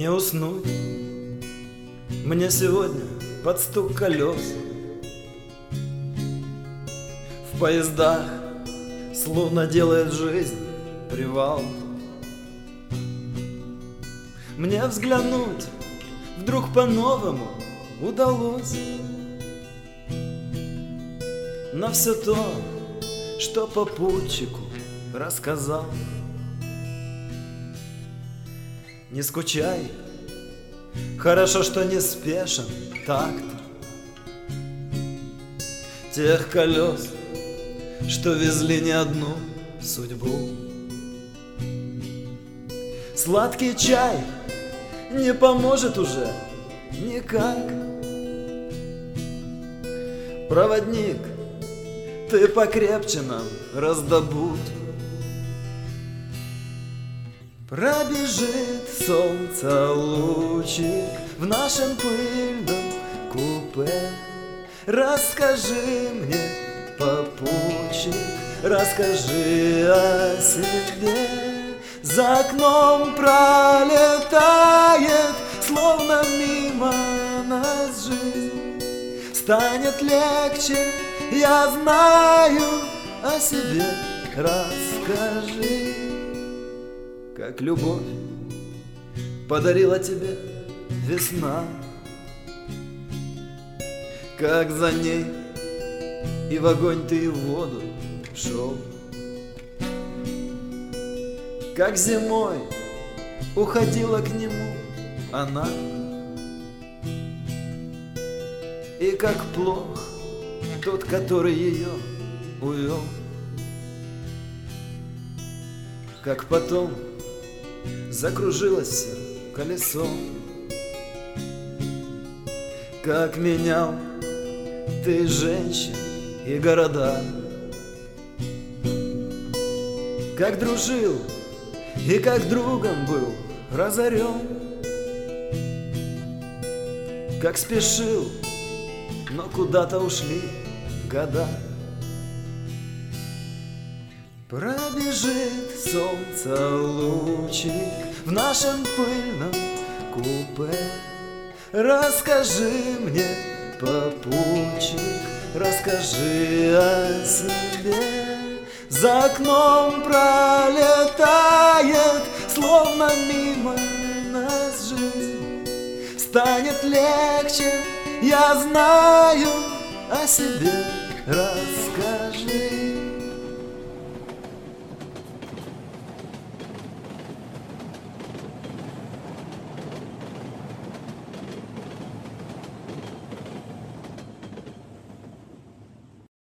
Не уснуть мне сегодня под стук колес. В поездах словно делает жизнь привал. Мне взглянуть вдруг по-новому удалось на все то, что попутчику рассказал. Не скучай, хорошо, что не спешен такт тех колес, что везли не одну судьбу. Сладкий чай не поможет уже никак. Проводник, ты покрепче нам раздобудь. Пробежит солнце лучик в нашем пыльном купе. Расскажи мне, попутчик, расскажи о себе. За окном пролетает, словно мимо нас жизнь. Станет легче, я знаю, о себе расскажи. Как любовь подарила тебе весна, как за ней и в огонь ты, и в воду шел, как зимой уходила к нему она, и как плох тот, который ее увел. Как потом закружилось все колесо, как менял ты женщин и города, как дружил и как другом был разорен, как спешил, но куда-то ушли года. Пробежит солнце лучик в нашем пыльном купе. Расскажи мне, попутчик, расскажи о себе. За окном пролетает, словно мимо нас жизнь. Станет легче, я знаю, о себе расскажи.